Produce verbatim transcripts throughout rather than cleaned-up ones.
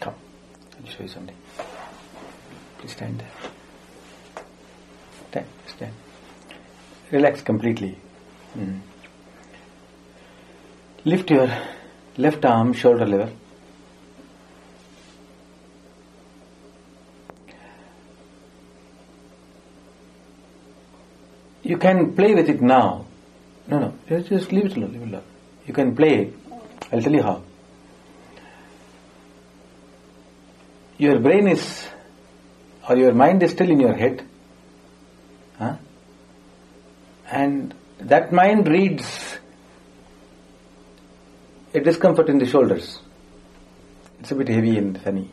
Come, I'll show you something. Please stand there. Stand, stand. Relax completely. Mm. Lift your left arm shoulder level. You can play with it now. No, no, just, just leave it alone, leave it alone. You can play. I'll tell you how. Your brain is, or your mind is still in your head. Huh? And that mind reads a discomfort in the shoulders. It's a bit heavy and funny.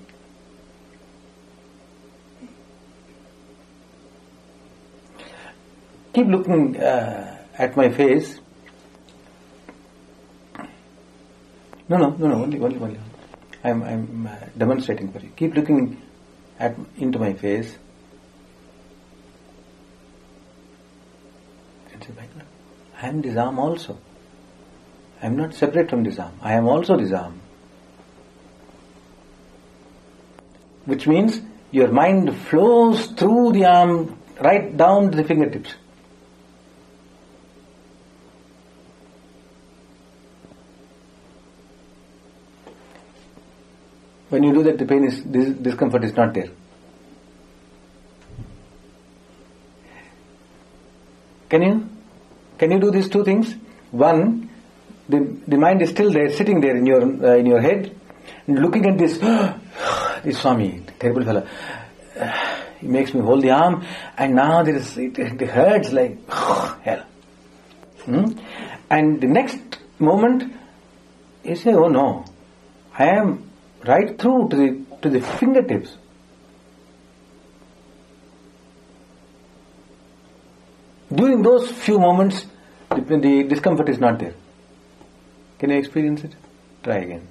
Keep looking uh, at my face. No, no, no, no, only, only, only. I'm, I'm uh, demonstrating for you. Keep looking at into my face. And say, I am this arm also. I am not separate from this arm. I am also this arm. Which means your mind flows through the arm right down to the fingertips. When you do that, the pain is, this discomfort is not there. Can you? Can you do these two things? One, the the mind is still there, sitting there in your uh, in your head, and looking at this. This Swami, terrible fellow. Uh, he makes me hold the arm, and now there is it, it hurts like hell. Hmm? And the next moment, you say, "Oh no, I am." Right through to the to the fingertips. During those few moments, the, the discomfort is not there. Can you experience it? Try again.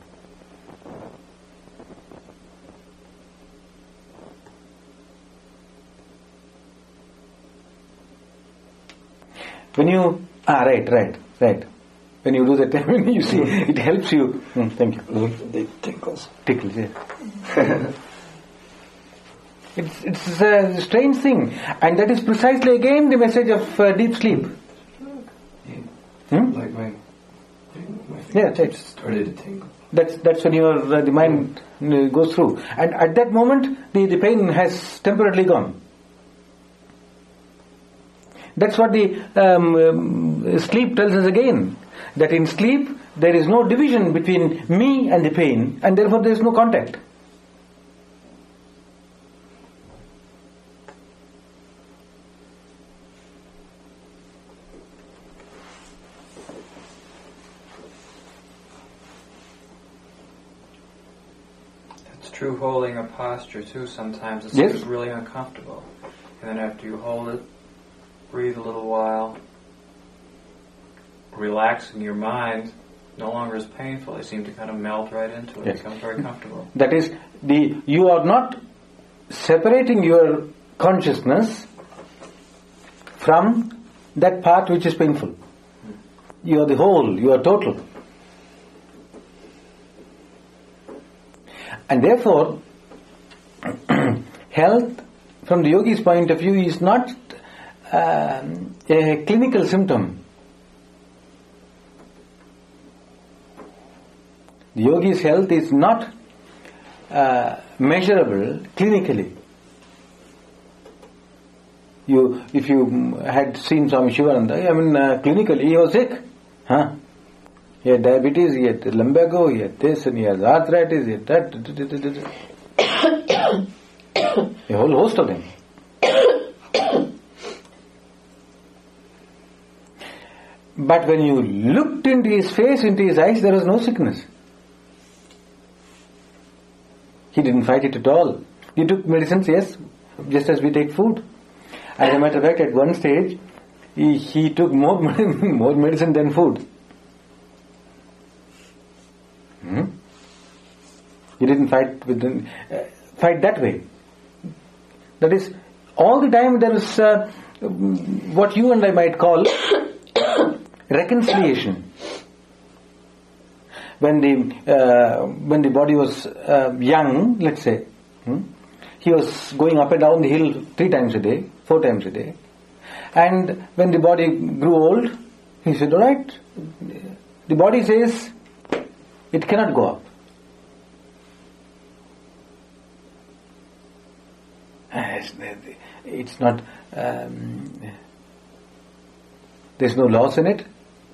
When you ah right right right. When you do that, when you see, it helps you. Mm, thank you. It tickles. Tickles, yeah. it's, it's a strange thing. And that is precisely again the message of uh, deep sleep. Yeah. Hmm? Like my, my yeah, that's, started to tingle. That's, that's when your uh, the mind uh, goes through. And at that moment, the, the pain has temporarily gone. That's what the um, um, sleep tells us again. That in sleep, there is no division between me and the pain, and therefore there is no contact. It's true holding a posture too sometimes. It's yes. really uncomfortable. And then after you hold it, breathe a little while, relaxing your mind no longer is painful. They seem to kind of melt right into it. Yes. It becomes very comfortable. That is, the you are not separating your consciousness from that part which is painful. You are the whole, you are total. And therefore, health from the yogi's point of view is not um, a clinical symptom. The yogi's health is not uh, measurable clinically. You, if you had seen Swami Shivananda, I mean, uh, clinically he was sick. Huh? He had diabetes, he had lumbago, he had this, and he has arthritis, he had that. A whole host of them. But when you looked into his face, into his eyes, there was no sickness. He didn't fight it at all. He took medicines, yes, just as we take food. As a matter of fact, at one stage, he, he took more more medicine than food. Hmm? He didn't fight with the, uh, fight that way. That is, all the time there is uh, what you and I might call reconciliation. when the uh, when the body was uh, young, let's say, hmm, he was going up and down the hill three times a day, four times a day. And when the body grew old, he said, all right, the body says it cannot go up. It's not, um, there's no loss in it.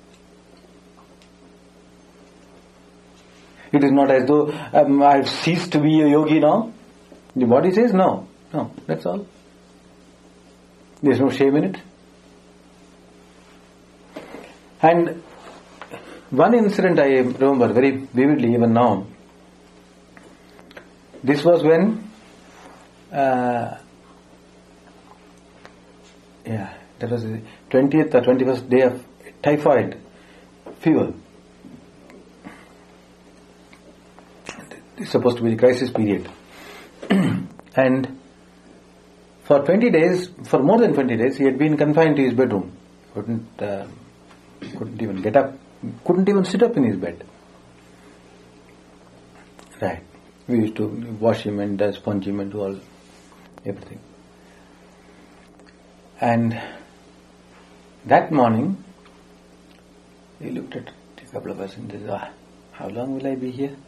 It is not as though um, I've ceased to be a yogi now. The body says no, no, that's all. There's no shame in it. And one incident I remember very vividly even now. This was when, uh, yeah, that was the twentieth or twenty-first day of typhoid fever. It's supposed to be the crisis period. And for twenty days, for more than twenty days, he had been confined to his bedroom. Couldn't, uh, couldn't even get up, couldn't even sit up in his bed. Right. We used to wash him and uh, sponge him and do all, everything. And that morning, he looked at a couple of us and said, ah, how long will I be here?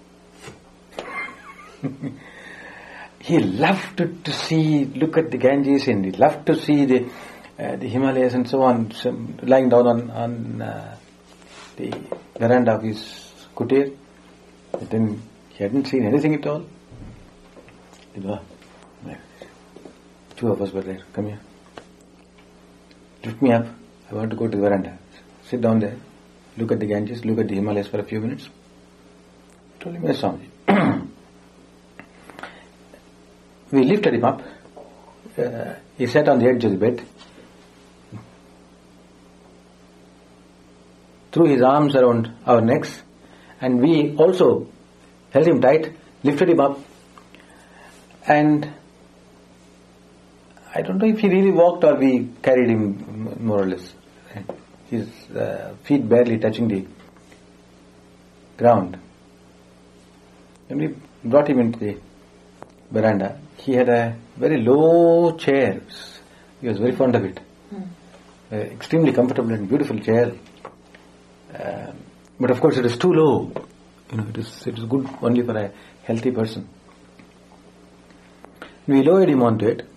He loved to, to see, look at the Ganges, and he loved to see the uh, the Himalayas and so on, so lying down on, on uh, the veranda of his kutir. But then he hadn't seen anything at all. Two of us were there. Come here. Lift me up. I want to go to the veranda. Sit down there. Look at the Ganges. Look at the Himalayas for a few minutes. I told him, yes, Swamiji. We lifted him up. Uh, he sat on the edge of the bed. Threw his arms around our necks. And we also held him tight, lifted him up. And I don't know if he really walked or we carried him more or less. His uh, feet barely touching the ground. When we brought him into the veranda, he had a very low chair. He was very fond of it. Mm. Uh, extremely comfortable and beautiful chair. Uh, but of course it is too low. You know, it is it is good only for a healthy person. We lowered him onto it.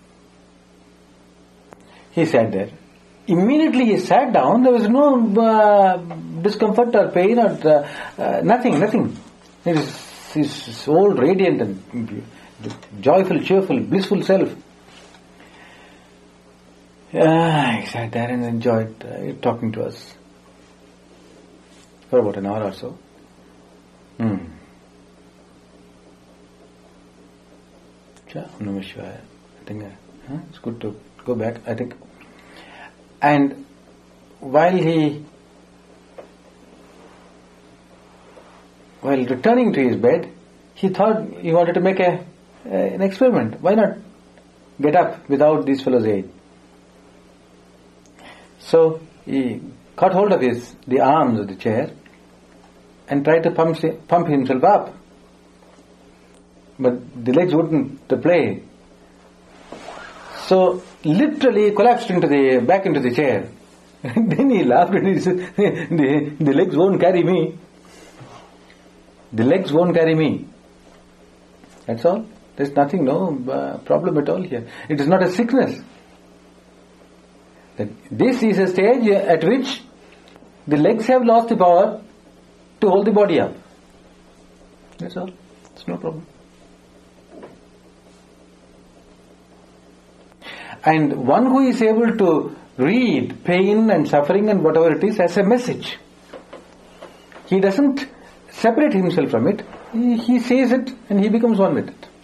He sat there. Immediately he sat down. There was no uh, discomfort or pain or uh, uh, nothing, nothing. His, his whole radiant and joyful, cheerful, blissful self. Uh, he sat there and enjoyed uh, talking to us for about an hour or so. Hmm. I think uh, huh? It's good to go back, I think. And while he, while returning to his bed, he thought he wanted to make a, a an experiment. Why not get up without these fellows' aid? So he caught hold of his the arms of the chair and tried to pump pump himself up. But the legs wouldn't play. So literally collapsed into the back into the chair. Then he laughed and he said, the, the legs won't carry me. The legs won't carry me. That's all. There's nothing, no uh, problem at all here. It is not a sickness. That this is a stage at which the legs have lost the power to hold the body up. That's all. It's no problem. And one who is able to read pain and suffering and whatever it is as a message. He doesn't separate himself from it. He, he says it and he becomes one with it.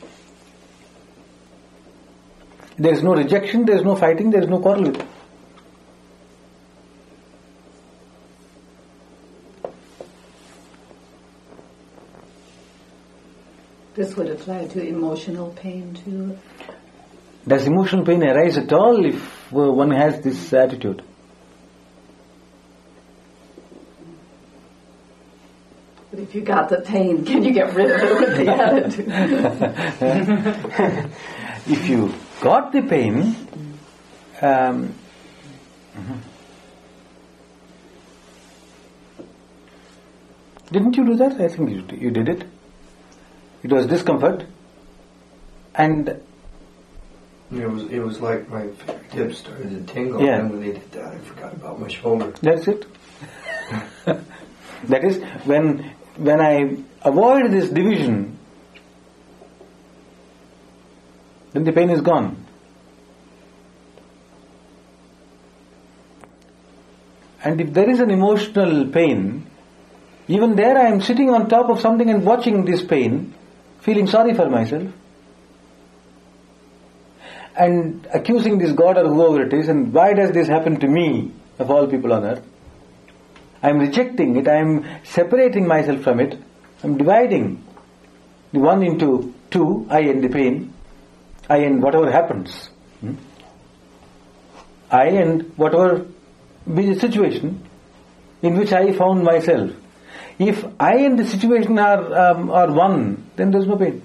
There is no rejection, there is no fighting, there is no quarrel with it. This would apply to emotional pain too. Does emotional pain arise at all if uh, one has this attitude? But if you got the pain, can you get rid of it with the attitude? If you got the pain, um, didn't you do that? I think you, you did it. It was discomfort, and It was it was like my fingertips started to tingle, Yeah. and when they did that, I forgot about my shoulder. that's it. That is when when I avoid this division, then the pain is gone. And if there is an emotional pain, even there I am sitting on top of something and watching this pain, feeling sorry for myself, and accusing this God or whoever it is, and why does this happen to me, of all people on earth? I am rejecting it, I am separating myself from it, I am dividing the one into two, I and the pain, I and whatever happens. Hmm? I and whatever be the situation in which I found myself. If I and the situation are um, are one, then there is no pain.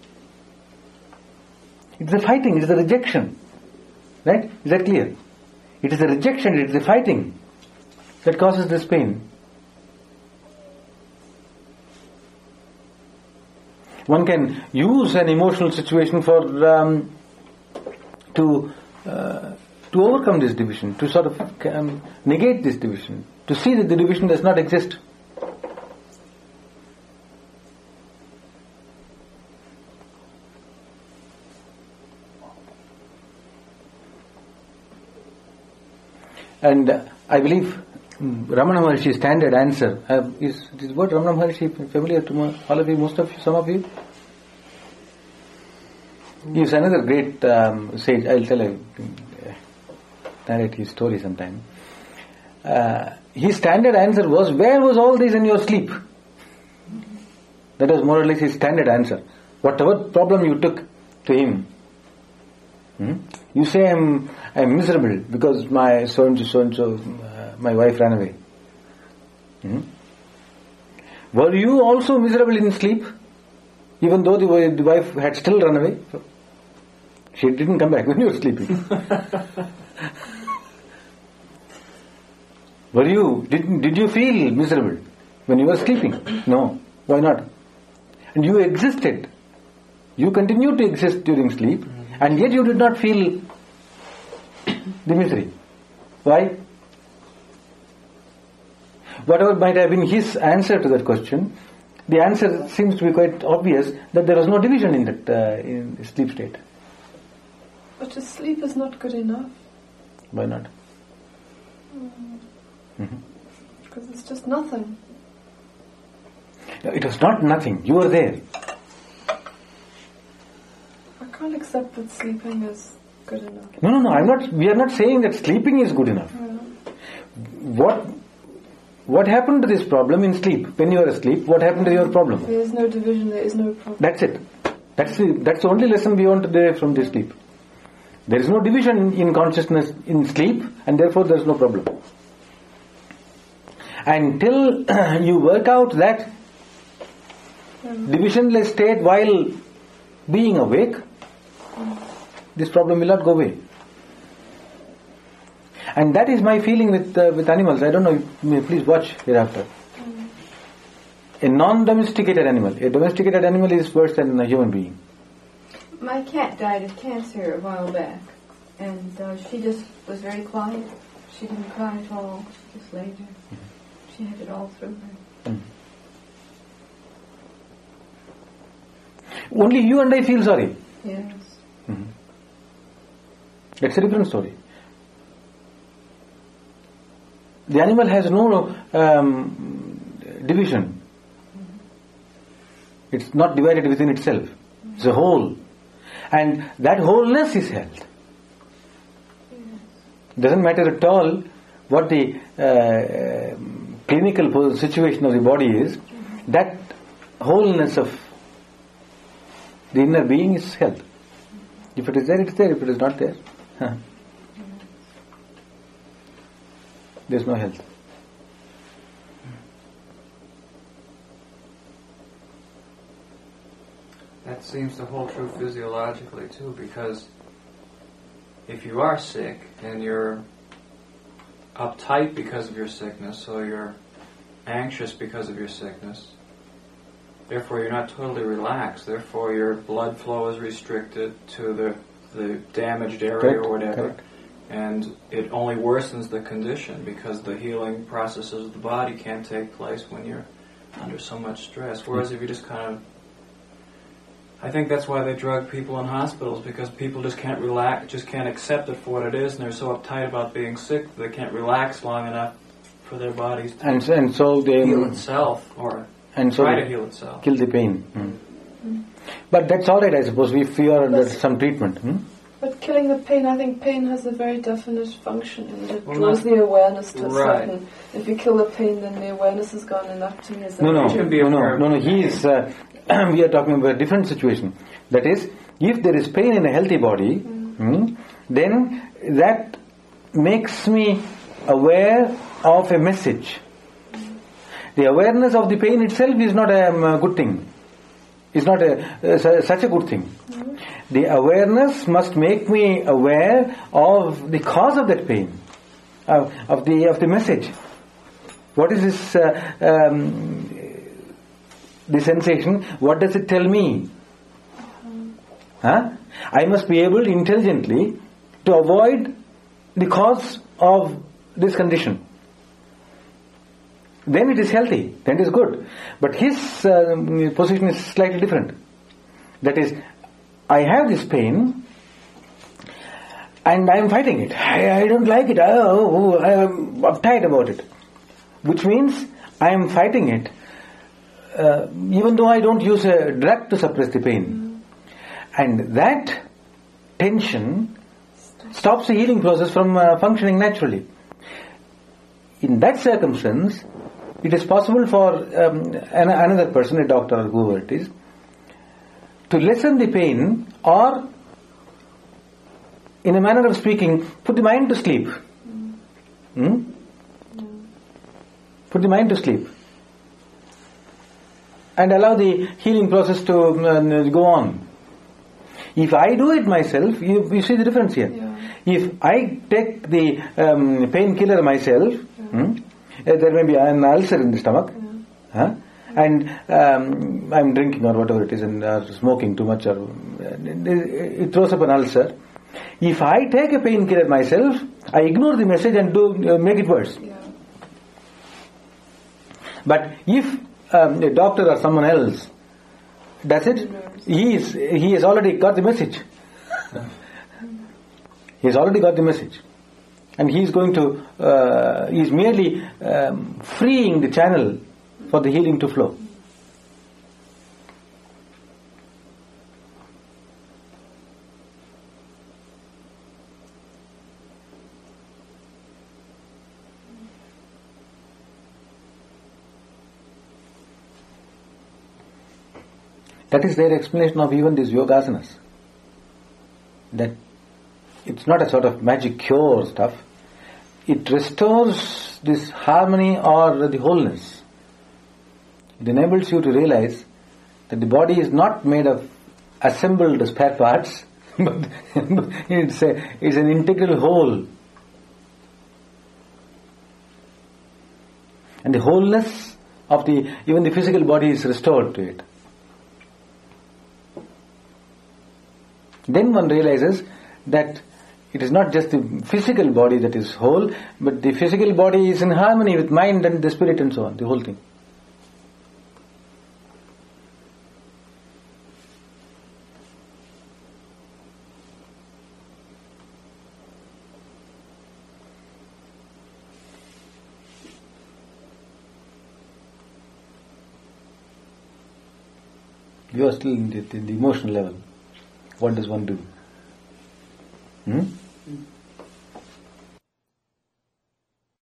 It's a fighting, it's a rejection. Right? Is that clear? It is a rejection, it is a fighting that causes this pain. One can use an emotional situation for um, to uh, to overcome this division, to sort of um, negate this division, to see that the division does not exist. And uh, I believe um, Ramana Maharshi's standard answer uh, is this word Ramana Maharshi familiar to mo- all of you, most of you, some of you? He is another great um, sage. I'll tell you, uh, narrate his story sometime. Uh, his standard answer was, "Where was all this in your sleep?" That was more or less his standard answer. Whatever problem you took to him, hmm? You say, I'm, I'm miserable because my so and so, so and so, uh, my wife ran away. Hmm? Were you also miserable in sleep? Even though the, wi- the wife had still run away? She didn't come back when you were sleeping. Were you, did, did you feel miserable when you were sleeping? No. Why not? And you existed. You continued to exist during sleep, and yet you did not feel the misery. Why? Whatever might have been his answer to that question, the answer seems to be quite obvious, that there was no division in that uh, in sleep state. But to sleep is not good enough. Why not? Mm. Mm-hmm. Because it's just nothing. No, it was not nothing. You were there. I can't accept that sleeping is good enough. No, no, no. I'm not. We are not saying that sleeping is good enough. Yeah. What What happened to this problem in sleep? When you are asleep, what happened to your problem? There is no division, there is no problem. That's it. That's the, that's the only lesson we want to derive from this sleep. There is no division in consciousness in sleep, and therefore there is no problem. Until you work out that Yeah. divisionless state while being awake, this problem will not go away. And that is my feeling with uh, with animals. I don't know, you may please watch hereafter. Mm. A non-domesticated animal. A domesticated animal is worse than a human being. My cat died of cancer a while back, and uh, she just was very quiet. She didn't cry at all. She just laid there. She had it all through her. Mm. Only you and I feel sorry. Yes. Mm-hmm. That's a different story. The animal has no um, division. It's not divided within itself. It's a whole. And that wholeness is health. Doesn't matter at all what the uh, clinical situation of the body is. That wholeness of the inner being is health. If it is there, it's there. If it is not there, huh. There is no health. That seems to hold true physiologically too, because if you are sick and you're uptight because of your sickness, so you're anxious because of your sickness, therefore you're not totally relaxed, therefore your blood flow is restricted to the, the damaged area Correct, or whatever, correct. and it only worsens the condition because the healing processes of the body can't take place when you're under so much stress. Whereas if you just kind of, I think that's why they drug people in hospitals, because people just can't relax, just can't accept it for what it is, and they're so uptight about being sick they can't relax long enough for their bodies to And, so- and so they heal itself or and so try they to heal itself. kill the pain. Mm. But that's all right, I suppose, if you are under Yes. some treatment. Hmm? But killing the pain, I think pain has a very definite function in it. It Well, draws not- the awareness to a Right. certain. If you kill the pain, then the awareness is gone, and up to me is No, no, It can be no, a no, verb. no, no. He is. Uh, we are talking about a different situation. That is, if there is pain in a healthy body, hmm, then that makes me aware of a message. The awareness of the pain itself is not a um, good thing. It's not a, uh, su- such a good thing. The awareness must make me aware of the cause of that pain, of, of the of the message. What is this? Uh, um, the sensation. What does it tell me? Huh? I must be able intelligently to avoid the cause of this condition. Then it is healthy. Then it is good. But his uh, position is slightly different. That is, I have this pain and I am fighting it. I, I don't like it. Oh, I am uptight about it. Which means I am fighting it uh, even though I don't use a drug to suppress the pain. And that tension stops the healing process from uh, functioning naturally. In that circumstance, it is possible for um, an, another person, a doctor or whoever it is, to lessen the pain, or, in a manner of speaking, put the mind to sleep. Hmm? Put the mind to sleep. And allow the healing process to uh, go on. If I do it myself, you, you see the difference here. Yeah. If I take the um, painkiller myself, hmm, uh, there may be an ulcer in the stomach, huh? and um, I'm drinking or whatever it is, and uh, smoking too much, or uh, it, it throws up an ulcer. If I take a painkiller myself, I ignore the message and do uh, make it worse. Yeah. But if um, a doctor or someone else does it, he is he has already got the message. He has already got the message, and he is going to uh, he is merely um, freeing the channel for the healing to flow. That is their explanation of even these yogasanas. That it's not a sort of magic cure stuff. It restores this harmony or the wholeness. It enables you to realize that the body is not made of assembled spare parts, but it's, a, it's an integral whole. And the wholeness of the, even the physical body is restored to it. Then one realizes that it is not just the physical body that is whole, but the physical body is in harmony with mind and the spirit and so on, the whole thing. You are still in the, in the emotional level. What does one do? Hmm?